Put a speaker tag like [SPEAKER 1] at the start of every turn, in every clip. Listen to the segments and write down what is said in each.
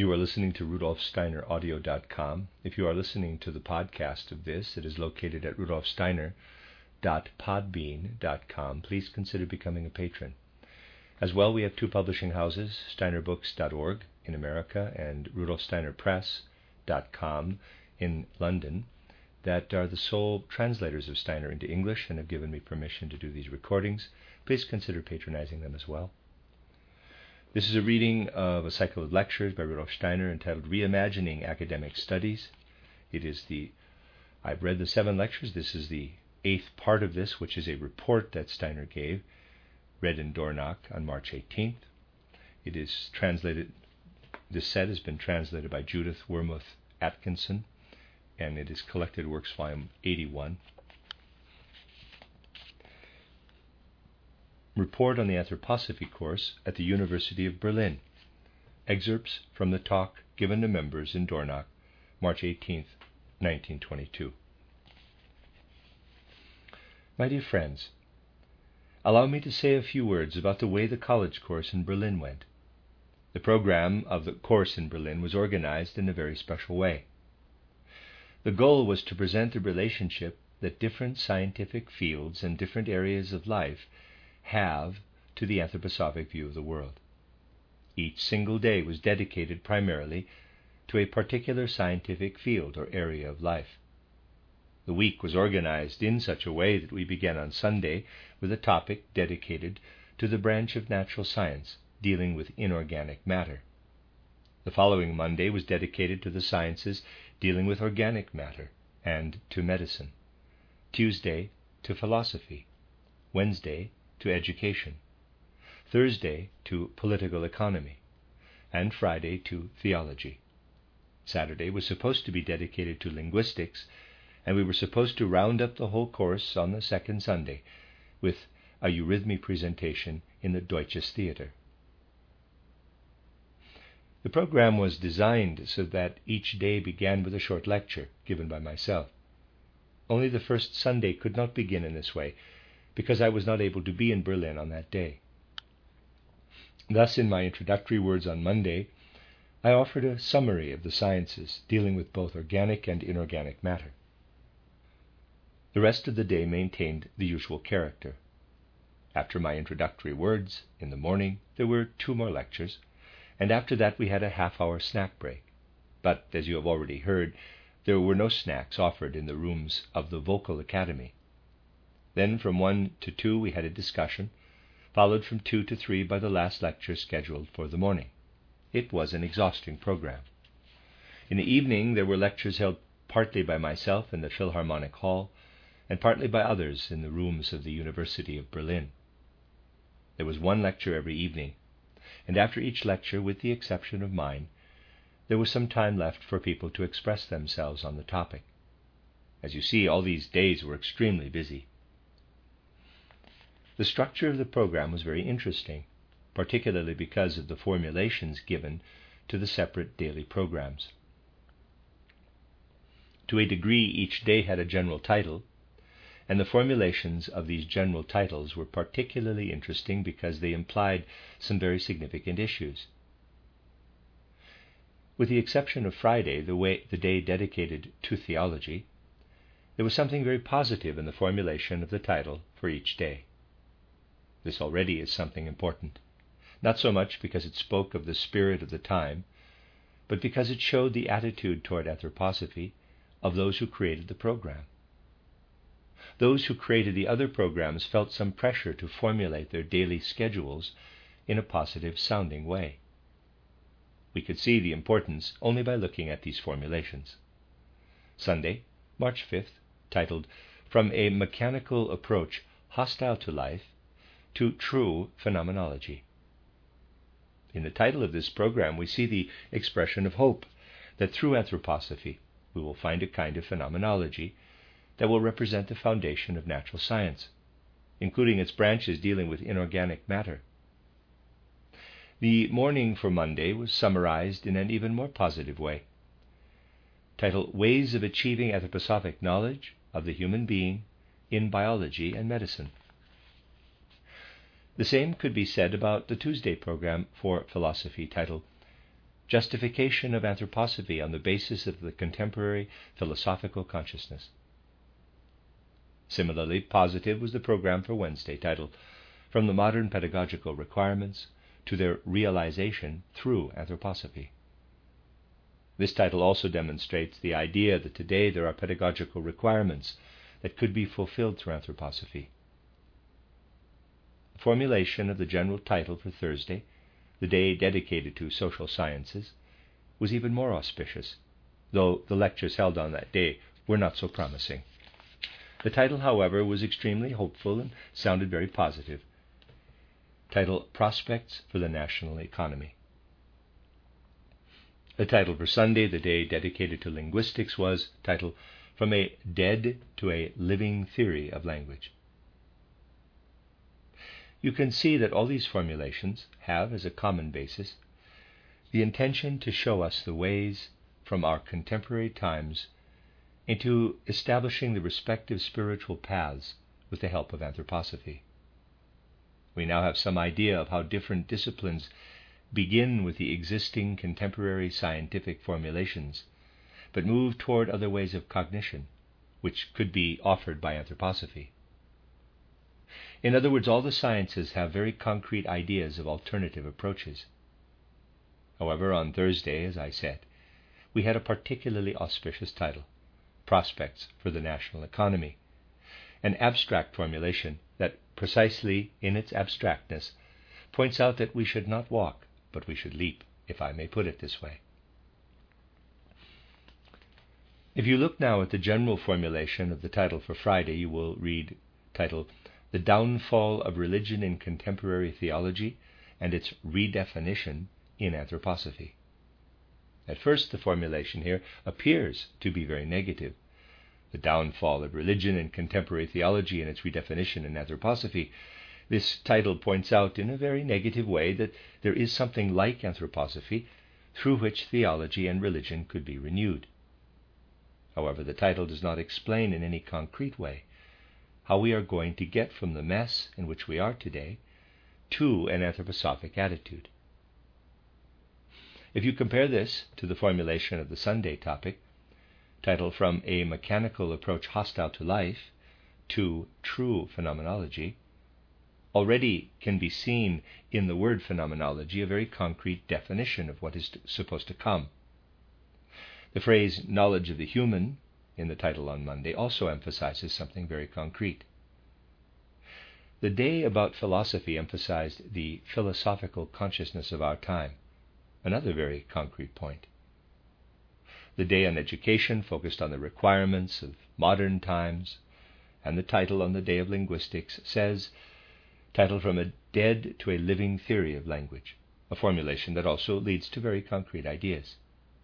[SPEAKER 1] You are listening to RudolfSteinerAudio.com. If you are listening to the podcast of this, it is located at rudolfsteiner.podbean.com. Please consider becoming a patron. As well, we have two publishing houses, steinerbooks.org in America and rudolfsteinerpress.com in London, that are the sole translators of Steiner into English and have given me permission to do these recordings. Please consider patronizing them as well. This is a reading of a cycle of lectures by Rudolf Steiner entitled Reimagining Academic Studies. I've read the 7 lectures. This is the 8th part of this, which is a report that Steiner gave, read in Dornach on March 18th. It is translated, this set has been translated by Judith Wormuth Atkinson, and it is Collected Works, Volume 81. Report on the Anthroposophy course at the University of Berlin. Excerpts from the talk given to members in Dornach, March 18, 1922. My dear friends, allow me to say a few words about the way the college course in Berlin went. The program of the course in Berlin was organized in a very special way. The goal was to present the relationship that different scientific fields and different areas of life have to the anthroposophic view of the world. Each single day was dedicated primarily to a particular scientific field or area of life. The week was organized in such a way that we began on Sunday with a topic dedicated to the branch of natural science dealing with inorganic matter. The following Monday was dedicated to the sciences dealing with organic matter and to medicine. Tuesday to philosophy. Wednesday to education, Thursday to political economy, and Friday to theology. Saturday was supposed to be dedicated to linguistics, and we were supposed to round up the whole course on the second Sunday with a Eurythmy presentation in the Deutsches Theater. The program was designed so that each day began with a short lecture given by myself. Only the first Sunday could not begin in this way, because I was not able to be in Berlin on that day. Thus, in my introductory words on Monday, I offered a summary of the sciences dealing with both organic and inorganic matter. The rest of the day maintained the usual character. After my introductory words, in the morning, there were 2 more lectures, and after that we had a half-hour snack break. But, as you have already heard, there were no snacks offered in the rooms of the Vocal Academy. Then from 1 to 2 we had a discussion, followed from 2 to 3 by the last lecture scheduled for the morning. It was an exhausting program. In the evening there were lectures held partly by myself in the Philharmonic Hall and partly by others in the rooms of the University of Berlin. There was 1 lecture every evening, and after each lecture, with the exception of mine, there was some time left for people to express themselves on the topic. As you see, all these days were extremely busy. The structure of the program was very interesting, particularly because of the formulations given to the separate daily programs. To a degree, each day had a general title, and the formulations of these general titles were particularly interesting because they implied some very significant issues. With the exception of Friday, the day dedicated to theology, there was something very positive in the formulation of the title for each day. This already is something important, not so much because it spoke of the spirit of the time, but because it showed the attitude toward anthroposophy of those who created the program. Those who created the other programs felt some pressure to formulate their daily schedules in a positive-sounding way. We could see the importance only by looking at these formulations. Sunday, March 5th, titled From a Mechanical Approach Hostile to Life to True Phenomenology. In the title of this program, we see the expression of hope that through anthroposophy we will find a kind of phenomenology that will represent the foundation of natural science, including its branches dealing with inorganic matter. The morning for Monday was summarized in an even more positive way. Titled Ways of Achieving Anthroposophic Knowledge of the Human Being in Biology and Medicine. The same could be said about the Tuesday program for philosophy, titled justification of anthroposophy on the basis of the contemporary philosophical consciousness. Similarly positive was the program for Wednesday, titled From the Modern Pedagogical Requirements to Their Realization Through Anthroposophy. This title also demonstrates the idea that today there are pedagogical requirements that could be fulfilled through anthroposophy. The formulation of the general title for Thursday, the day dedicated to social sciences, was even more auspicious, though the lectures held on that day were not so promising. The title, however, was extremely hopeful and sounded very positive. Title, Prospects for the National Economy. The title for Sunday, the day dedicated to linguistics, was titled From a Dead to a Living Theory of Language. You can see that all these formulations have as a common basis the intention to show us the ways from our contemporary times into establishing the respective spiritual paths with the help of anthroposophy. We now have some idea of how different disciplines begin with the existing contemporary scientific formulations, but move toward other ways of cognition, which could be offered by anthroposophy. In other words, all the sciences have very concrete ideas of alternative approaches. However, on Thursday, as I said, we had a particularly auspicious title, Prospects for the National Economy, an abstract formulation that, precisely in its abstractness, points out that we should not walk, but we should leap, if I may put it this way. If you look now at the general formulation of the title for Friday, you will read title, The Downfall of Religion in Contemporary Theology and Its Redefinition in Anthroposophy. At first, the formulation here appears to be very negative. The downfall of religion in contemporary theology and its redefinition in anthroposophy. This title points out in a very negative way that there is something like anthroposophy through which theology and religion could be renewed. However, the title does not explain in any concrete way how we are going to get from the mess in which we are today to an anthroposophic attitude. If you compare this to the formulation of the Sunday topic, titled From a Mechanical Approach Hostile to Life to True Phenomenology, already can be seen in the word phenomenology a very concrete definition of what is supposed to come. The phrase knowledge of the human in the title on Monday also emphasizes something very concrete. The day about philosophy emphasized the philosophical consciousness of our time, another very concrete point. The day on education focused on the requirements of modern times, and the title on the day of linguistics says, titled From a Dead to a Living Theory of Language, a formulation that also leads to very concrete ideas.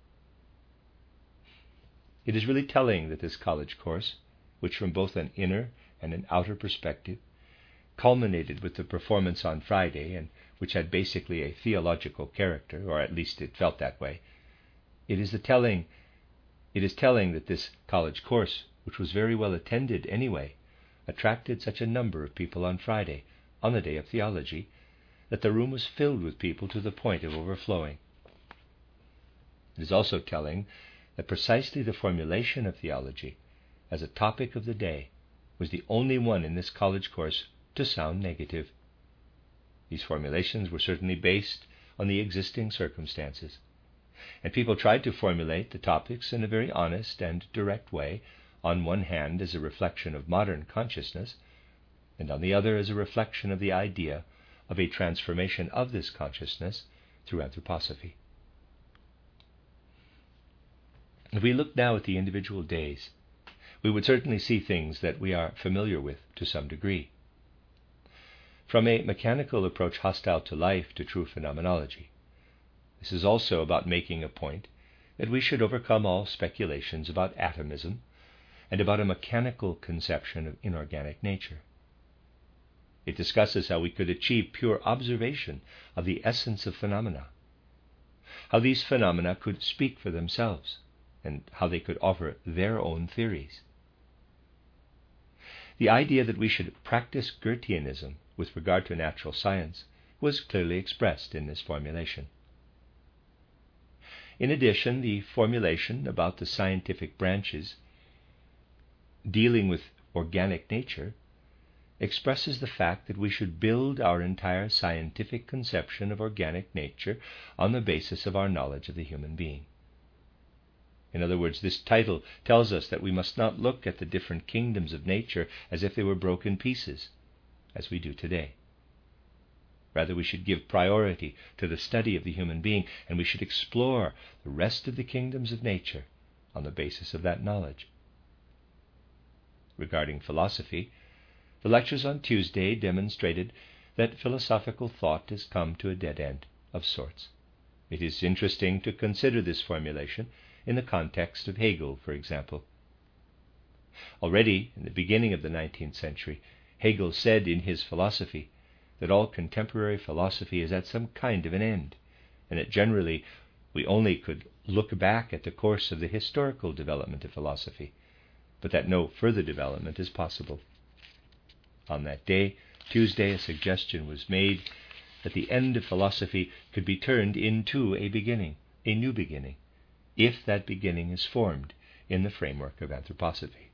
[SPEAKER 1] It is really telling that this college course, which from both an inner and an outer perspective culminated with the performance on Friday and which had basically a theological character, or at least it felt that way, it is telling that this college course, which was very well attended anyway, attracted such a number of people on Friday, on the day of theology, that the room was filled with people to the point of overflowing. It is also telling that precisely the formulation of theology as a topic of the day was the only one in this college course to sound negative. These formulations were certainly based on the existing circumstances, and people tried to formulate the topics in a very honest and direct way, on one hand as a reflection of modern consciousness, and on the other as a reflection of the idea of a transformation of this consciousness through anthroposophy. If we look now at the individual days, we would certainly see things that we are familiar with to some degree. From a mechanical approach hostile to life to true phenomenology. This is also about making a point that we should overcome all speculations about atomism and about a mechanical conception of inorganic nature. It discusses how we could achieve pure observation of the essence of phenomena, how these phenomena could speak for themselves, and how they could offer their own theories. The idea that we should practice Goetheanism with regard to natural science was clearly expressed in this formulation. In addition, the formulation about the scientific branches dealing with organic nature expresses the fact that we should build our entire scientific conception of organic nature on the basis of our knowledge of the human being. In other words, this title tells us that we must not look at the different kingdoms of nature as if they were broken pieces, as we do today. Rather, we should give priority to the study of the human being, and we should explore the rest of the kingdoms of nature on the basis of that knowledge. Regarding philosophy, the lectures on Tuesday demonstrated that philosophical thought has come to a dead end of sorts. It is interesting to consider this formulation in the context of Hegel, for example. Already in the beginning of the 19th century, Hegel said in his philosophy that all contemporary philosophy is at some kind of an end, and that generally we only could look back at the course of the historical development of philosophy, but that no further development is possible. On that day, Tuesday, a suggestion was made that the end of philosophy could be turned into a beginning, a new beginning, if that beginning is formed in the framework of anthroposophy.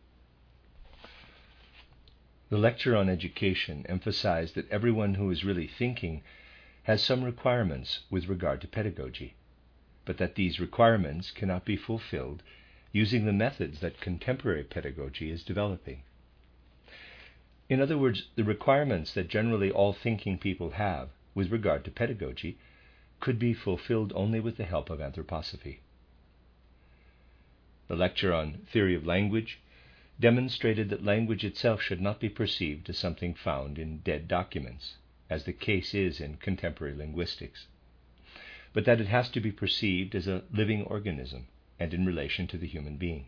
[SPEAKER 1] The lecture on education emphasized that everyone who is really thinking has some requirements with regard to pedagogy, but that these requirements cannot be fulfilled using the methods that contemporary pedagogy is developing. In other words, the requirements that generally all thinking people have with regard to pedagogy could be fulfilled only with the help of anthroposophy. The lecture on theory of language demonstrated that language itself should not be perceived as something found in dead documents, as the case is in contemporary linguistics, but that it has to be perceived as a living organism and in relation to the human being.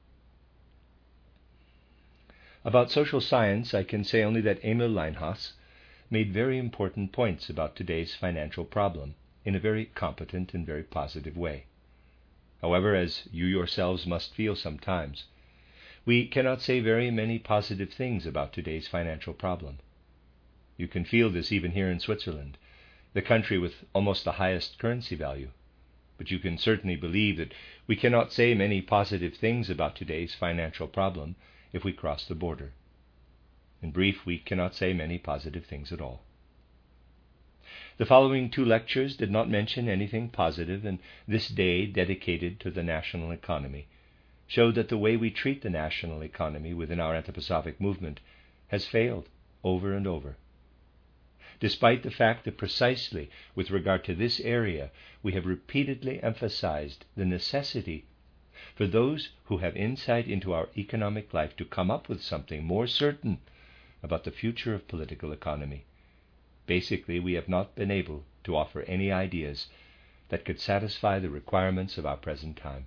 [SPEAKER 1] About social science, I can say only that Emil Leinhaus made very important points about today's financial problem in a very competent and very positive way. However, as you yourselves must feel sometimes, we cannot say very many positive things about today's financial problem. You can feel this even here in Switzerland, the country with almost the highest currency value. But you can certainly believe that we cannot say many positive things about today's financial problem if we cross the border. In brief, we cannot say many positive things at all. The following two lectures did not mention anything positive, and this day dedicated to the national economy showed that the way we treat the national economy within our anthroposophic movement has failed over and over. Despite the fact that precisely with regard to this area we have repeatedly emphasized the necessity for those who have insight into our economic life to come up with something more certain about the future of political economy. Basically, we have not been able to offer any ideas that could satisfy the requirements of our present time.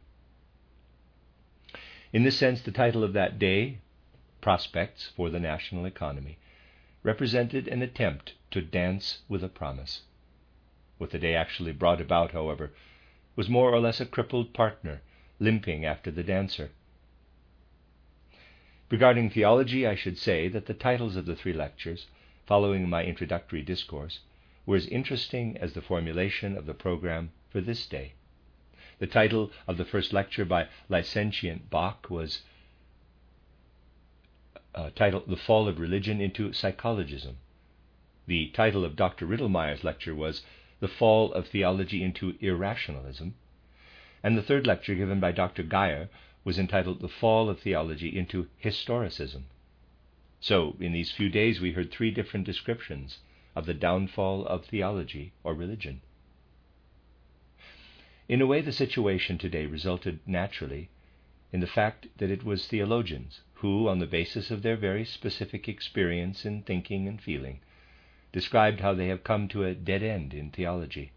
[SPEAKER 1] In this sense, the title of that day, Prospects for the National Economy, represented an attempt to dance with a promise. What the day actually brought about, however, was more or less a crippled partner limping after the dancer. Regarding theology, I should say that the titles of the three lectures, following my introductory discourse, were as interesting as the formulation of the program for this day. The title of the first lecture by Licentiate Bach was titled The Fall of Religion into Psychologism. The title of Dr. Riddlemeyer's lecture was The Fall of Theology into Irrationalism. And the third lecture given by Dr. Geyer was entitled The Fall of Theology into Historicism. So, in these few days we heard three different descriptions of the downfall of theology or religion. In a way, the situation today resulted naturally in the fact that it was theologians who, on the basis of their very specific experience in thinking and feeling, described how they have come to a dead end in theology.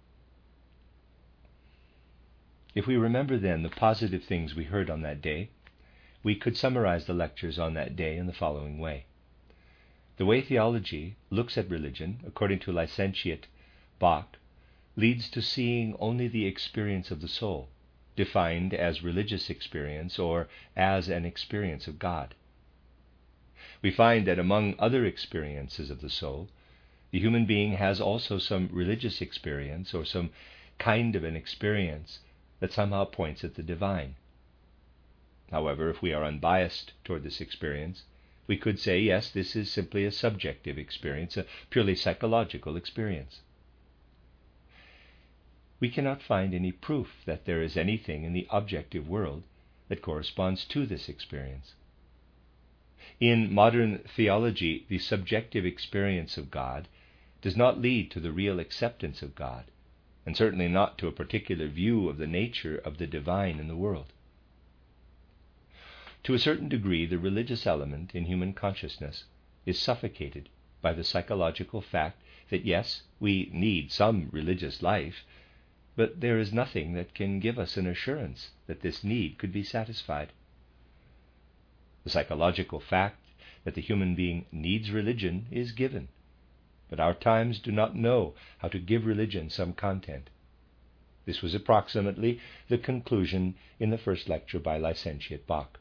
[SPEAKER 1] If we remember then the positive things we heard on that day, we could summarize the lectures on that day in the following way. The way theology looks at religion, according to Licentiate Bach, leads to seeing only the experience of the soul, defined as religious experience or as an experience of God. We find that among other experiences of the soul, the human being has also some religious experience or some kind of an experience that somehow points at the divine. However, if we are unbiased toward this experience, we could say, yes, this is simply a subjective experience, a purely psychological experience. We cannot find any proof that there is anything in the objective world that corresponds to this experience. In modern theology, the subjective experience of God does not lead to the real acceptance of God, and certainly not to a particular view of the nature of the divine in the world. To a certain degree, the religious element in human consciousness is suffocated by the psychological fact that, yes, we need some religious life, but there is nothing that can give us an assurance that this need could be satisfied. The psychological fact that the human being needs religion is given, but our times do not know how to give religion some content. This was approximately the conclusion in the first lecture by Licentiate Bach.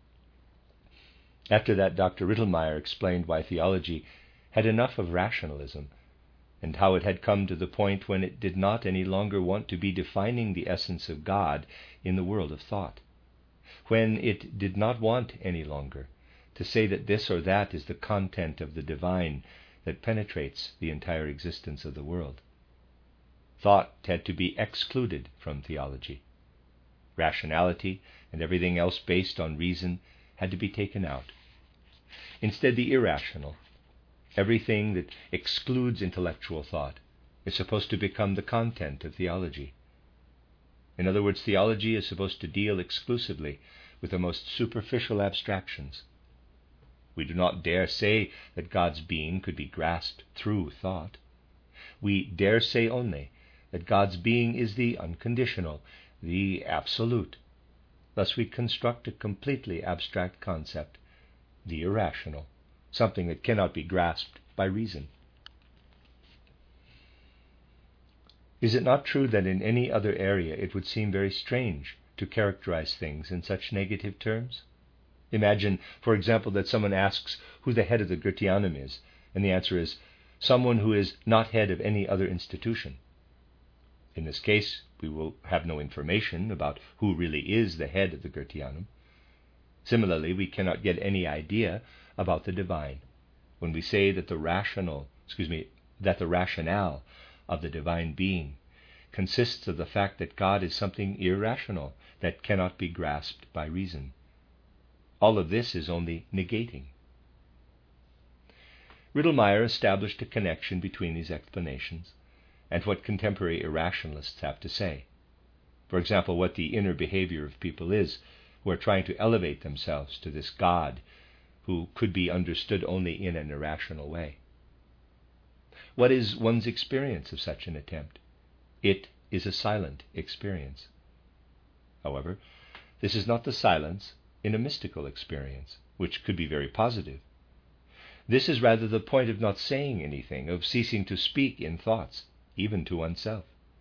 [SPEAKER 1] After that, Dr. Rittlemeyer explained why theology had enough of rationalism, and how it had come to the point when it did not any longer want to be defining the essence of God in the world of thought, when it did not want any longer to say that this or that is the content of the divine that penetrates the entire existence of the world. Thought had to be excluded from theology. Rationality and everything else based on reason had to be taken out. Instead, the irrational, everything that excludes intellectual thought, is supposed to become the content of theology. In other words, theology is supposed to deal exclusively with the most superficial abstractions. We do not dare say that God's being could be grasped through thought. We dare say only that God's being is the unconditional, the absolute. Thus we construct a completely abstract concept, the irrational, something that cannot be grasped by reason. Is it not true that in any other area it would seem very strange to characterize things in such negative terms? Imagine, for example, that someone asks who the head of the Goetheanum is, and the answer is someone who is not head of any other institution. In this case, we will have no information about who really is the head of the Goetheanum. Similarly, we cannot get any idea about the divine when we say that the rationale of the divine being consists of the fact that God is something irrational that cannot be grasped by reason. All of this is only negating. Rittlemeyer established a connection between these explanations and what contemporary irrationalists have to say. For example, what the inner behavior of people is who are trying to elevate themselves to this God who could be understood only in an irrational way. What is one's experience of such an attempt? It is a silent experience. However, this is not the silence in a mystical experience, which could be very positive. This is rather the point of not saying anything, of ceasing to speak in thoughts, even to oneself.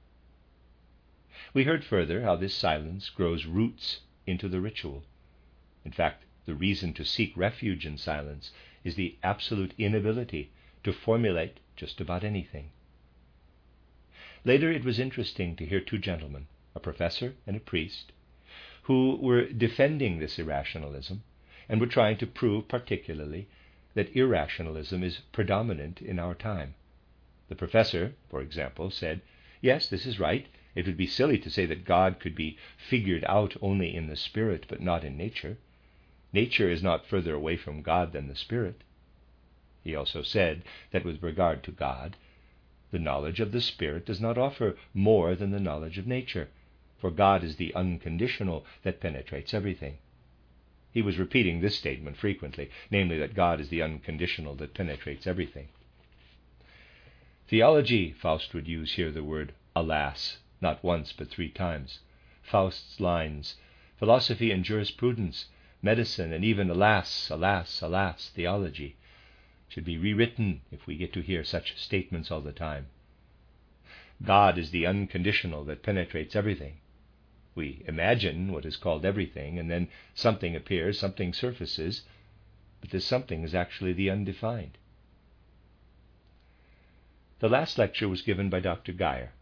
[SPEAKER 1] We heard further how this silence grows roots into the ritual. In fact, the reason to seek refuge in silence is the absolute inability to formulate just about anything. Later, it was interesting to hear two gentlemen, a professor and a priest, who were defending this irrationalism and were trying to prove particularly that irrationalism is predominant in our time. The professor, for example, said, yes, this is right. It would be silly to say that God could be figured out only in the spirit but not in nature. Nature is not further away from God than the spirit. He also said that with regard to God, the knowledge of the spirit does not offer more than the knowledge of nature, for God is the unconditional that penetrates everything. He was repeating this statement frequently, namely that God is the unconditional that penetrates everything. Theology, Faust would use here the word alas, not once but 3 times. Faust's lines, philosophy and jurisprudence, medicine, and even alas, alas, alas, theology, should be rewritten if we get to hear such statements all the time. God is the unconditional that penetrates everything. We imagine what is called everything, and then something appears, something surfaces, but this something is actually the undefined. The last lecture was given by Dr. Geyer.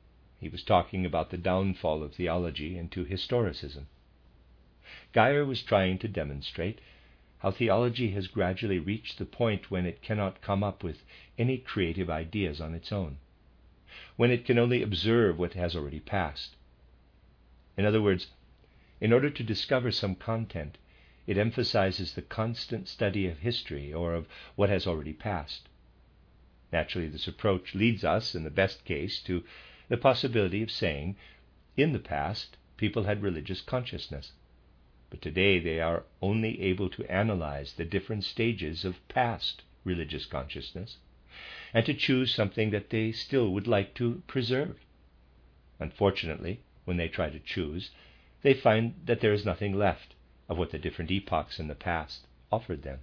[SPEAKER 1] He was talking about the downfall of theology into historicism. Geyer was trying to demonstrate how theology has gradually reached the point when it cannot come up with any creative ideas on its own, when it can only observe what has already passed. In other words, in order to discover some content, it emphasizes the constant study of history or of what has already passed. Naturally, this approach leads us, in the best case, to the possibility of saying, in the past, people had religious consciousness, but today they are only able to analyze the different stages of past religious consciousness and to choose something that they still would like to preserve. Unfortunately, when they try to choose, they find that there is nothing left of what the different epochs in the past offered them.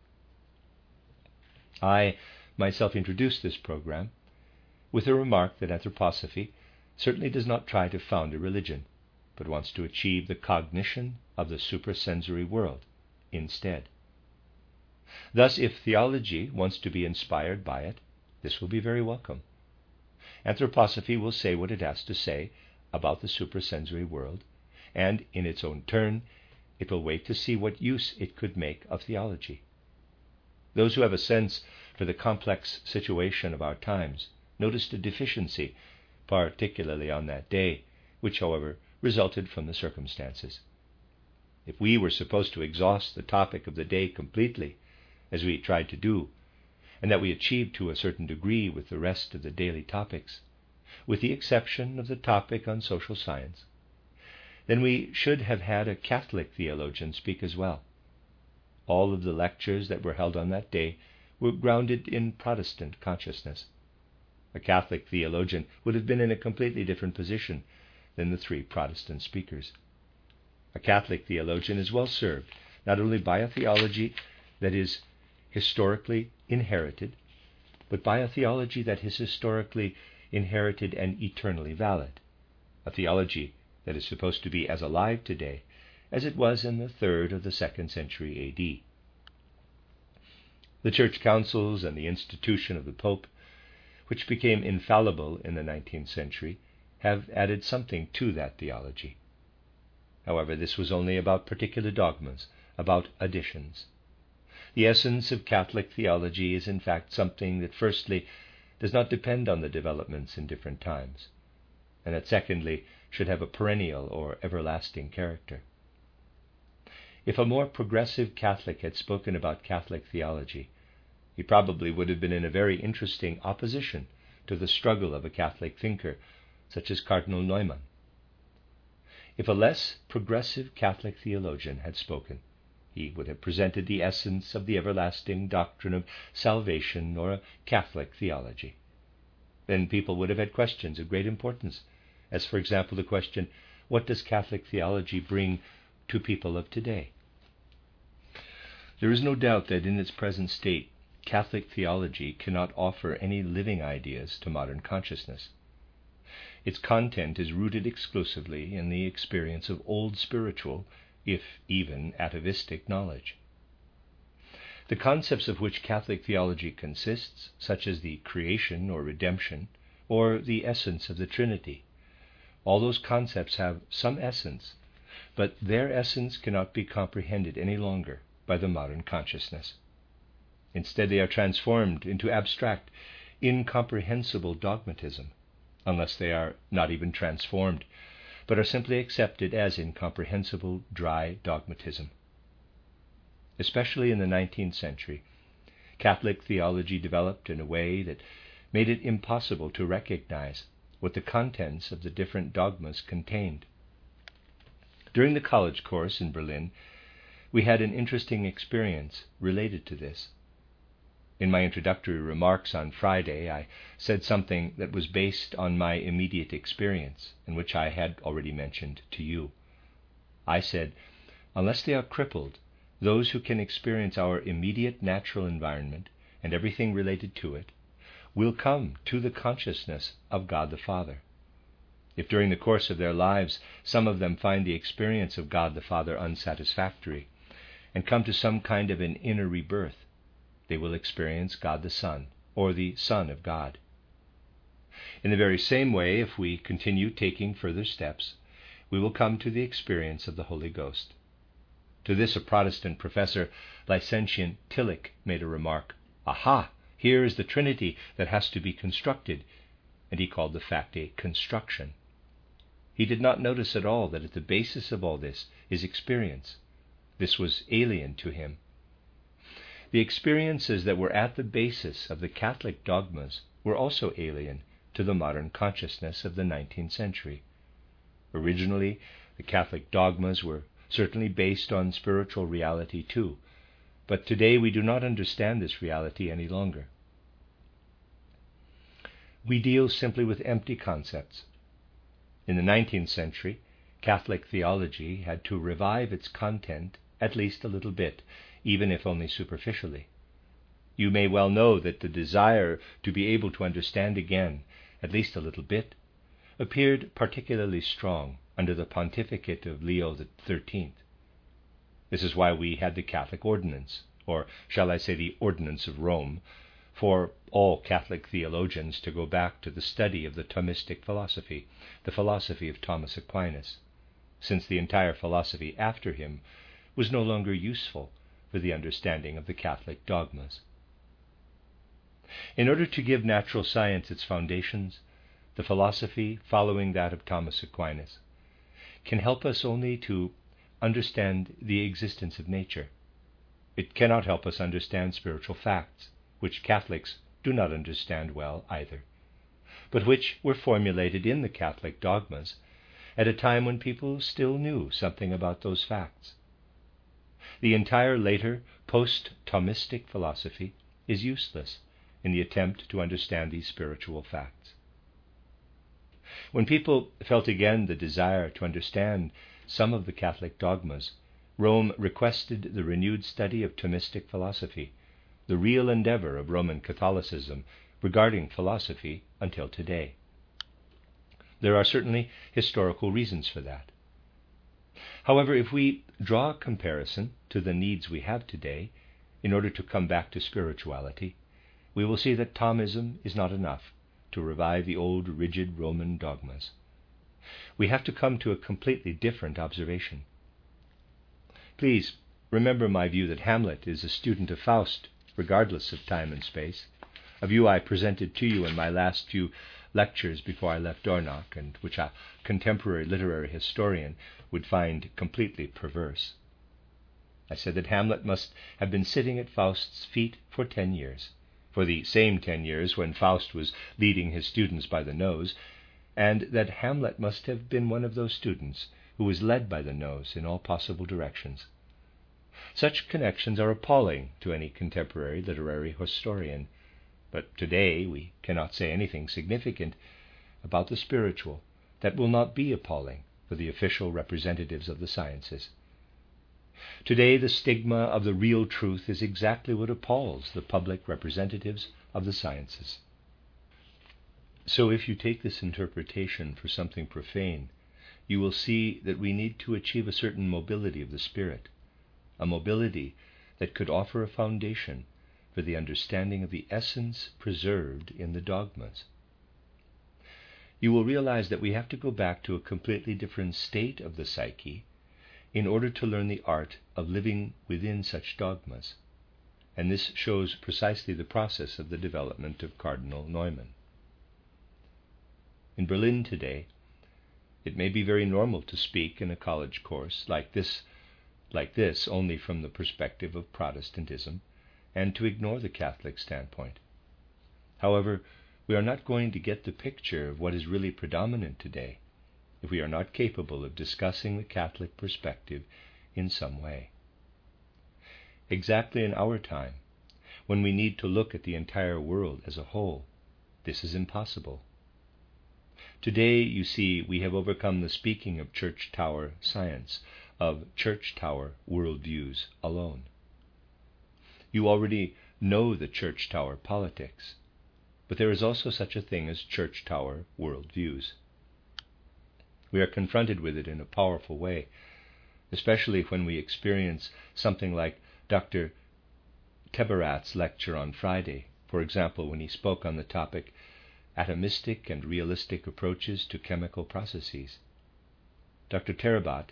[SPEAKER 1] I myself introduced this program with a remark that anthroposophy certainly does not try to found a religion, but wants to achieve the cognition of the suprasensory world instead. Thus, if theology wants to be inspired by it, this will be very welcome. Anthroposophy will say what it has to say about the suprasensory world, and in its own turn, it will wait to see what use it could make of theology. Those who have a sense for the complex situation of our times noticed a deficiency, particularly on that day, which, however, resulted from the circumstances. If we were supposed to exhaust the topic of the day completely, as we tried to do, and that we achieved to a certain degree with the rest of the daily topics, with the exception of the topic on social science, then we should have had a Catholic theologian speak as well. All of the lectures that were held on that day were grounded in Protestant consciousness. A Catholic theologian would have been in a completely different position than the three Protestant speakers. A Catholic theologian is well served not only by a theology that is historically inherited, but by a theology that is historically inherited and eternally valid, a theology that is supposed to be as alive today as it was in the 3rd or the 2nd century A.D. The church councils and the institution of the Pope, which became infallible in the 19th century, have added something to that theology. However, this was only about particular dogmas, about additions. The essence of Catholic theology is in fact something that firstly does not depend on the developments in different times, and that secondly should have a perennial or everlasting character. If a more progressive Catholic had spoken about Catholic theology, he probably would have been in a very interesting opposition to the struggle of a Catholic thinker such as Cardinal Neumann. If a less progressive Catholic theologian had spoken, he would have presented the essence of the everlasting doctrine of salvation or a Catholic theology. Then people would have had questions of great importance, as for example the question, what does Catholic theology bring to people of today? There is no doubt that in its present state, Catholic theology cannot offer any living ideas to modern consciousness. Its content is rooted exclusively in the experience of old spiritual, if even atavistic, knowledge. The concepts of which Catholic theology consists, such as the creation or redemption, or the essence of the Trinity, all those concepts have some essence, but their essence cannot be comprehended any longer by the modern consciousness. Instead, they are transformed into abstract, incomprehensible dogmatism, unless they are not even transformed, but are simply accepted as incomprehensible, dry dogmatism. Especially in the 19th century, Catholic theology developed in a way that made it impossible to recognize what the contents of the different dogmas contained. During the college course in Berlin, we had an interesting experience related to this. In my introductory remarks on Friday, I said something that was based on my immediate experience, and which I had already mentioned to you. I said, unless they are crippled, those who can experience our immediate natural environment and everything related to it will come to the consciousness of God the Father. If during the course of their lives some of them find the experience of God the Father unsatisfactory and come to some kind of an inner rebirth, they will experience God the Son, or the Son of God. In the very same way, if we continue taking further steps, we will come to the experience of the Holy Ghost. To this a Protestant professor, Licentiate Tillich, made a remark, "Aha! Here is the Trinity that has to be constructed," and he called the fact a construction. He did not notice at all that at the basis of all this is experience. This was alien to him. The experiences that were at the basis of the Catholic dogmas were also alien to the modern consciousness of the 19th century. Originally, the Catholic dogmas were certainly based on spiritual reality too, but today we do not understand this reality any longer. We deal simply with empty concepts. In the 19th century, Catholic theology had to revive its content at least a little bit, even if only superficially. You may well know that the desire to be able to understand again, at least a little bit, appeared particularly strong under the pontificate of Leo XIII. This is why we had the Catholic Ordinance, or shall I say the Ordinance of Rome, for all Catholic theologians to go back to the study of the Thomistic philosophy, the philosophy of Thomas Aquinas, since the entire philosophy after him was no longer useful for the understanding of the Catholic dogmas. In order to give natural science its foundations, the philosophy following that of Thomas Aquinas can help us only to understand the existence of nature. It cannot help us understand spiritual facts, which Catholics do not understand well either, but which were formulated in the Catholic dogmas at a time when people still knew something about those facts. The entire later post-Thomistic philosophy is useless in the attempt to understand these spiritual facts. When people felt again the desire to understand some of the Catholic dogmas, Rome requested the renewed study of Thomistic philosophy, the real endeavor of Roman Catholicism regarding philosophy until today. There are certainly historical reasons for that. However, if we draw a comparison to the needs we have today in order to come back to spirituality, we will see that Thomism is not enough to revive the old rigid Roman dogmas. We have to come to a completely different observation. Please remember my view that Hamlet is a student of Faust, regardless of time and space, a view I presented to you in my last few lectures before I left Dornoch, and which a contemporary literary historian would find completely perverse. I said that Hamlet must have been sitting at Faust's feet for 10 years, for the same 10 years when Faust was leading his students by the nose, and that Hamlet must have been one of those students who was led by the nose in all possible directions. Such connections are appalling to any contemporary literary historian, but today we cannot say anything significant about the spiritual that will not be appalling for the official representatives of the sciences. Today the stigma of the real truth is exactly what appalls the public representatives of the sciences. So if you take this interpretation for something profane, you will see that we need to achieve a certain mobility of the spirit, a mobility that could offer a foundation for the understanding of the essence preserved in the dogmas. You will realize that we have to go back to a completely different state of the psyche in order to learn the art of living within such dogmas, and this shows precisely the process of the development of Cardinal Neumann. In Berlin today, it may be very normal to speak in a college course like this only from the perspective of Protestantism, and to ignore the Catholic standpoint. However, we are not going to get the picture of what is really predominant today if we are not capable of discussing the Catholic perspective in some way. Exactly in our time, when we need to look at the entire world as a whole, this is impossible. Today, you see, we have overcome the speaking of church tower science, of church tower worldviews alone. You already know the church tower politics, but there is also such a thing as church tower worldviews. We are confronted with it in a powerful way, especially when we experience something like Dr. Teberat's lecture on Friday, for example, when he spoke on the topic, atomistic and realistic approaches to chemical processes. Dr. Tebarat,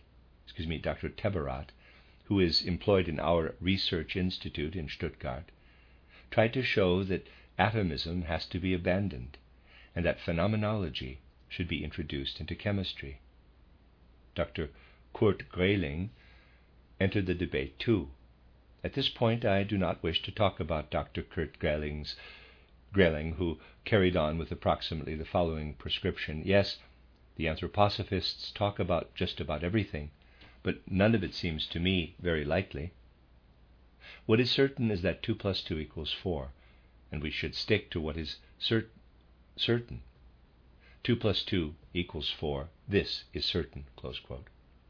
[SPEAKER 1] who is employed in our research institute in Stuttgart, tried to show that atomism has to be abandoned and that phenomenology should be introduced into chemistry. Dr. Kurt Grelling entered the debate too. At this point, I do not wish to talk about Dr. Kurt Grelling, who carried on with approximately the following prescription. Yes, the anthroposophists talk about just about everything, but none of it seems to me very likely. What is certain is that 2 + 2 = 4, and we should stick to what is certain. 2 + 2 = 4. This is certain." Close quote.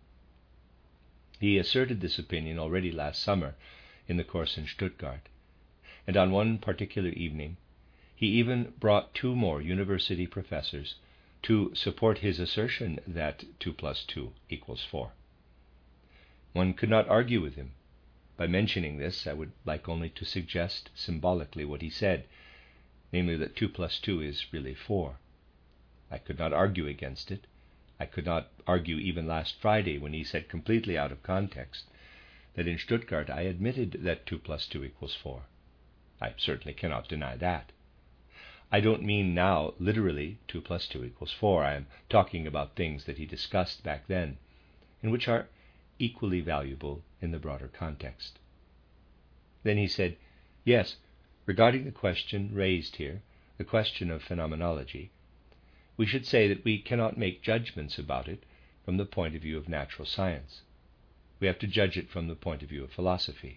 [SPEAKER 1] He asserted this opinion already last summer in the course in Stuttgart, and on one particular evening he even brought 2 more university professors to support his assertion that 2 + 2 = 4. One could not argue with him. By mentioning this, I would like only to suggest symbolically what he said, namely that 2 + 2 is really 4. I could not argue against it. I could not argue even last Friday when he said completely out of context that in Stuttgart I admitted that 2 + 2 = 4. I certainly cannot deny that. I don't mean now literally 2 + 2 = 4. I am talking about things that he discussed back then, and which are equally valuable in the broader context. Then he said, yes, regarding the question raised here, the question of phenomenology, we should say that we cannot make judgments about it from the point of view of natural science. We have to judge it from the point of view of philosophy.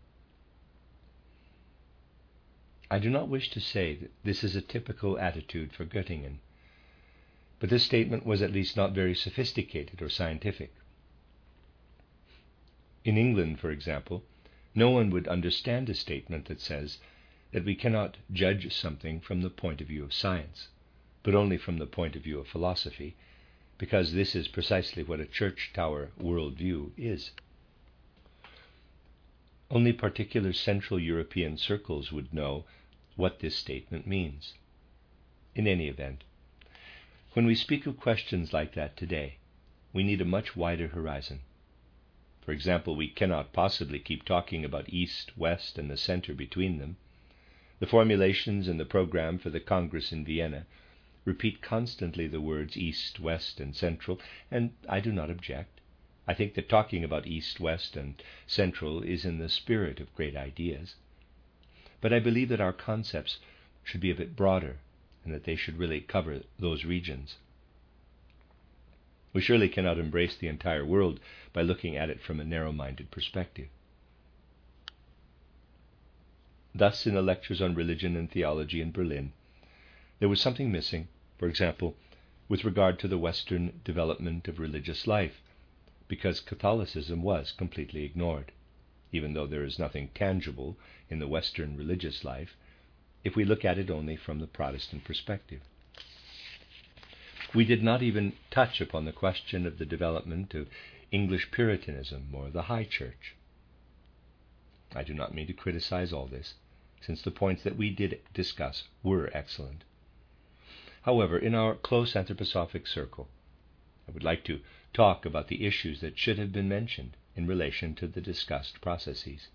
[SPEAKER 1] I do not wish to say that this is a typical attitude for Göttingen, but this statement was at least not very sophisticated or scientific. In England, for example, no one would understand a statement that says that we cannot judge something from the point of view of science, but only from the point of view of philosophy, because this is precisely what a church tower worldview is. Only particular Central European circles would know what this statement means. In any event, when we speak of questions like that today, we need a much wider horizon. For example, we cannot possibly keep talking about East, West, and the center between them. The formulations in the program for the Congress in Vienna repeat constantly the words East, West, and Central, and I do not object. I think that talking about East, West, and Central is in the spirit of great ideas. But I believe that our concepts should be a bit broader, and that they should really cover those regions. We surely cannot embrace the entire world by looking at it from a narrow-minded perspective. Thus, in the lectures on religion and theology in Berlin, there was something missing, for example, with regard to the Western development of religious life, because Catholicism was completely ignored, even though there is nothing tangible in the Western religious life, if we look at it only from the Protestant perspective. We did not even touch upon the question of the development of English Puritanism or the High Church. I do not mean to criticize all this, since the points that we did discuss were excellent. However, in our close anthroposophic circle, I would like to talk about the issues that should have been mentioned in relation to the discussed processes.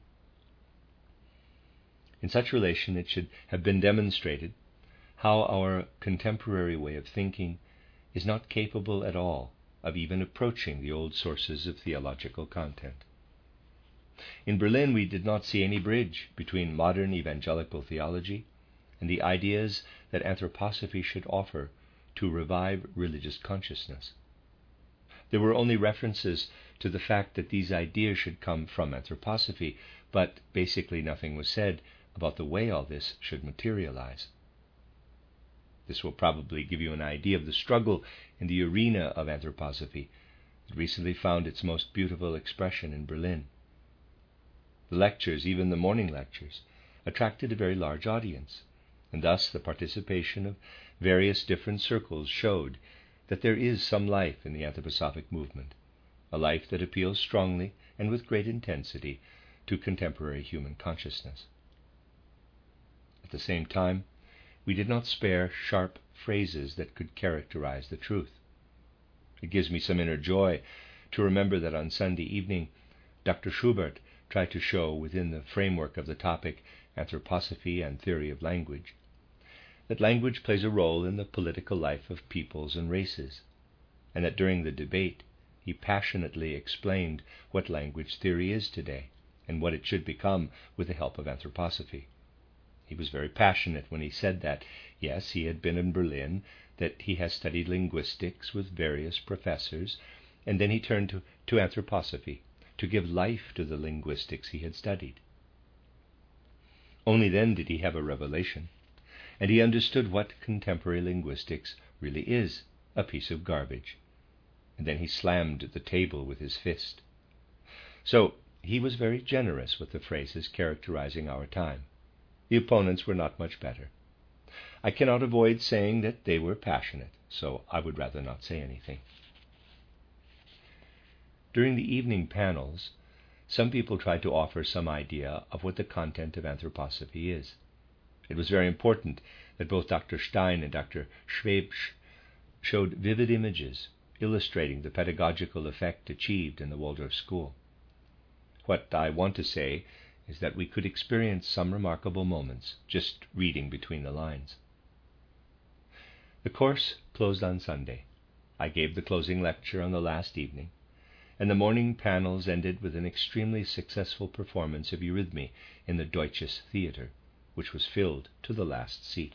[SPEAKER 1] In such relation, it should have been demonstrated how our contemporary way of thinking is not capable at all of even approaching the old sources of theological content. In Berlin, we did not see any bridge between modern evangelical theology and the ideas that anthroposophy should offer to revive religious consciousness. There were only references to the fact that these ideas should come from anthroposophy, but basically nothing was said about the way all this should materialize. This will probably give you an idea of the struggle in the arena of anthroposophy that recently found its most beautiful expression in Berlin. The lectures, even the morning lectures, attracted a very large audience, and thus the participation of various different circles showed that there is some life in the anthroposophic movement, a life that appeals strongly and with great intensity to contemporary human consciousness. At the same time, we did not spare sharp phrases that could characterize the truth. It gives me some inner joy to remember that on Sunday evening, Dr. Schubert tried to show, within the framework of the topic Anthroposophy and Theory of Language, that language plays a role in the political life of peoples and races, and that during the debate he passionately explained what language theory is today and what it should become with the help of anthroposophy. He was very passionate when he said that, yes, he had been in Berlin, that he has studied linguistics with various professors, and then he turned to anthroposophy to give life to the linguistics he had studied. Only then did he have a revelation, and he understood what contemporary linguistics really is, a piece of garbage. And then he slammed the table with his fist. So he was very generous with the phrases characterizing our time. The opponents were not much better. I cannot avoid saying that they were passionate, so I would rather not say anything. During the evening panels, some people tried to offer some idea of what the content of anthroposophy is. It was very important that both Dr. Stein and Dr. Schwebsch showed vivid images illustrating the pedagogical effect achieved in the Waldorf school. What I want to say is that we could experience some remarkable moments just reading between the lines. The course closed on Sunday. I gave the closing lecture on the last evening, and the morning panels ended with an extremely successful performance of Eurythmy in the Deutsches Theater, which was filled to the last seat.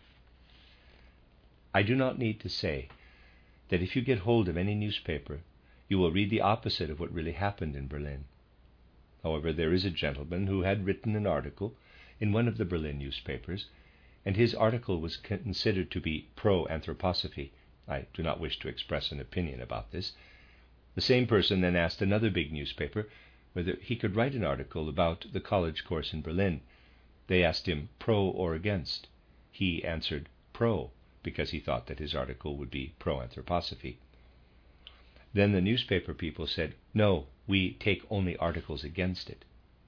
[SPEAKER 1] I do not need to say that if you get hold of any newspaper, you will read the opposite of what really happened in Berlin. However, there is a gentleman who had written an article in one of the Berlin newspapers, and his article was considered to be pro-anthroposophy. I do not wish to express an opinion about this. The same person then asked another big newspaper whether he could write an article about the college course in Berlin. They asked him pro or against. He answered pro, because he thought that his article would be pro-anthroposophy. Then the newspaper people said, "No, we take only articles against it."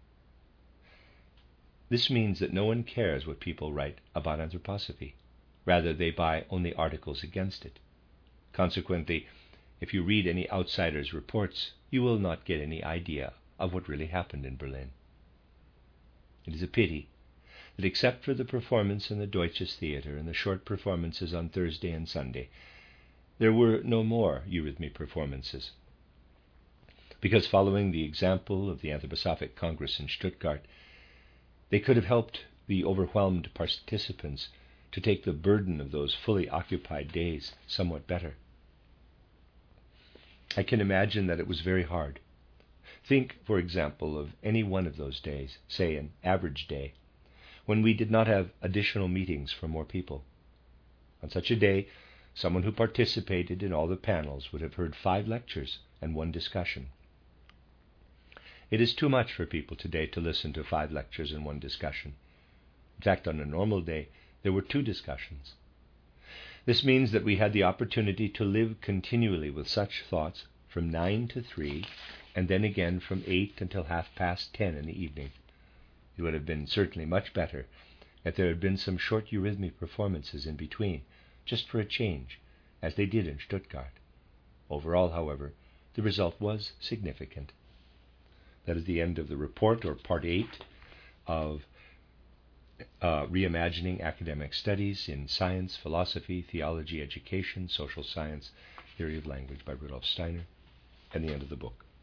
[SPEAKER 1] This means that no one cares what people write about anthroposophy. Rather, they buy only articles against it. Consequently, if you read any outsider's reports, you will not get any idea of what really happened in Berlin. It is a pity that except for the performance in the Deutsches Theater and the short performances on Thursday and Sunday, there were no more Eurythmy performances. Because following the example of the Anthroposophic Congress in Stuttgart, they could have helped the overwhelmed participants to take the burden of those fully occupied days somewhat better. I can imagine that it was very hard. Think, for example, of any one of those days, say an average day, when we did not have additional meetings for more people. On such a day, someone who participated in all the panels would have heard 5 lectures and 1 discussion. It is too much for people today to listen to 5 lectures and 1 discussion. In fact, on a normal day, there were 2 discussions. This means that we had the opportunity to live continually with such thoughts from 9 to 3, and then again from 8 until 10:30 in the evening. It would have been certainly much better if there had been some short Eurythmy performances in between, just for a change, as they did in Stuttgart. Overall, however, the result was significant. That is the end of the report, or part 8, of Reimagining Academic Studies in Science, Philosophy, Theology, Education, Social Science, Theory of Language by Rudolf Steiner, and the end of the book.